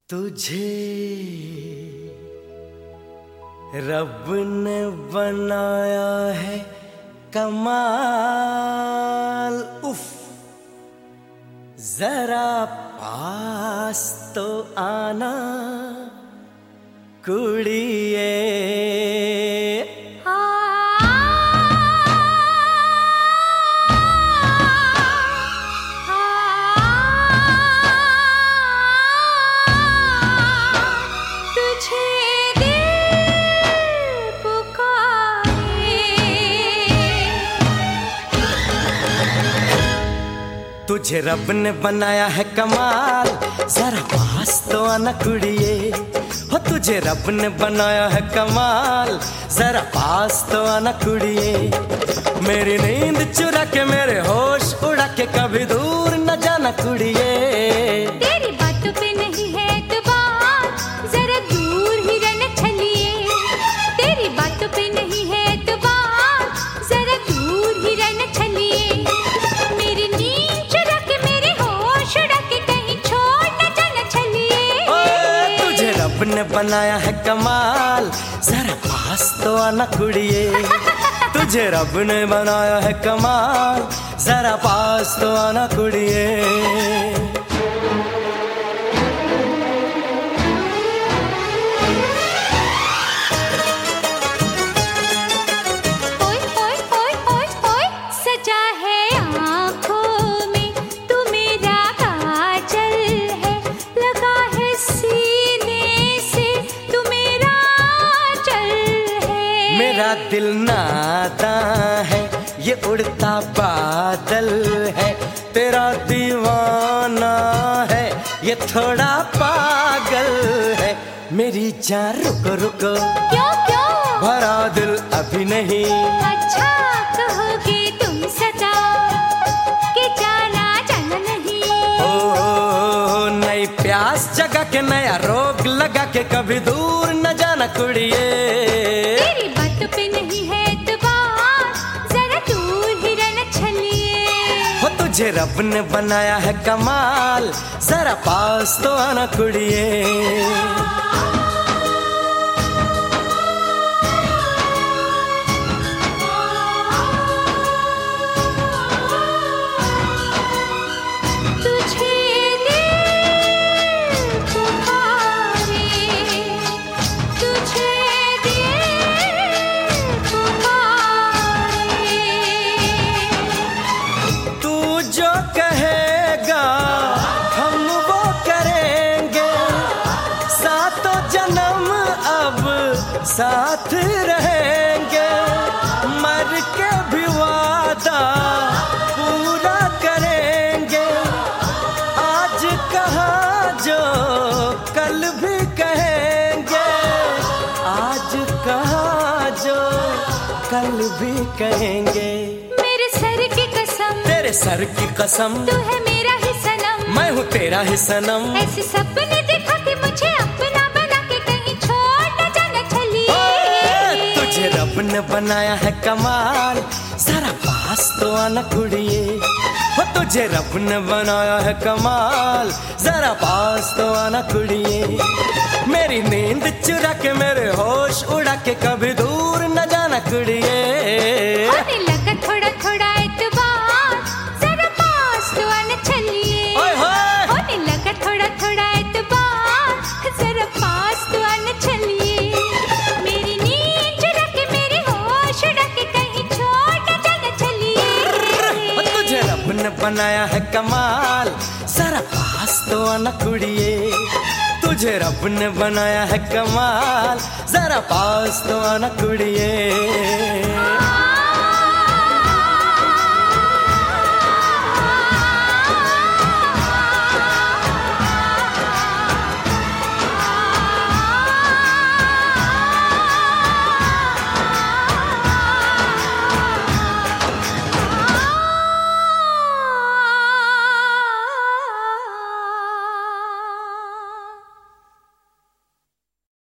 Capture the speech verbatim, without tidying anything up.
तुझे रब ने बनाया है कमाल, उफ जरा पास तो आना कुड़िए। तुझे रब ने बनाया है कमाल, जरा पास तो आना कुड़िए। हो तुझे रब ने बनाया है कमाल, जरा पास तो आना कुड़िए। मेरी नींद चुरा के मेरे होश उड़ा के कभी दूर न जाना कुड़िए। तेरी बातों पे नहीं है एतबार, जरा दूर ही रहना छलिए। तेरी बातों पे नहीं है एतबार, जरा दूर ही रहना छलिए। मेरी नींद चुरा के मेरे होश उड़ा के कहीं छोड़ न जाना छलिए। तुझे रब ने बनाया है कमाल, जरा पास तो आना कुड़िए। तुझे रब ने बनाया है कमाल, जरा पास तो आना कुड़िए। मेरा दिल नादां है, ये उड़ता बादल है। तेरा दीवाना है, ये थोड़ा पागल है। मेरी जान रुको रुको, क्यों क्यों भरा दिल अभी नहीं। अच्छा कहोगे तुम सदा कि जाना जाना नहीं। ओ, नई प्यास जगा के नया रोग लगा के कभी दूर न जाना कुड़िए। तेरी बातों पे नहीं है एतबार, जरा दूर ही रहना छलिए। हो तुझे रब ने बनाया है कमाल, जरा पास तो आना कुड़िए। साथ रहेंगे, मर के भी वादा पूरा करेंगे। आज कहा जो कल भी कहेंगे, आज कहा जो कल भी कहेंगे। मेरे सर की कसम, तेरे सर की कसम, तू है मेरा ही सनम, मैं हूँ तेरा ही सनम। ऐसे सपने दिखा के मुझे अपना बना के कहीं छोड़ न जाना छलिए। तुझे रब ने बनाया है कमाल, जरा पास तो आना कुड़िए। हो तुझे रब ने बनाया है कमाल, जरा पास तो आना कुड़िए। मेरी नींद चुरा के मेरे होश उड़ा के कभी दूर न जाना कुड़िए। होने लगा थोड़ा थोड़ा एतबार, जरा पास तो आना छलिए। होने लगा थोड़ा थोड़ा एतबार, जरा पास तो आना छलिए। मेरी नींद चुरा के मेरे होश उड़ा के कहीं छोड़ न जाना छलिए। तुझे रब ने बनाया है कमाल, जरा पास तो आना कुड़िए। तुझे रब ने बनाया है कमाल, जरा पास तो आना कुड़िए।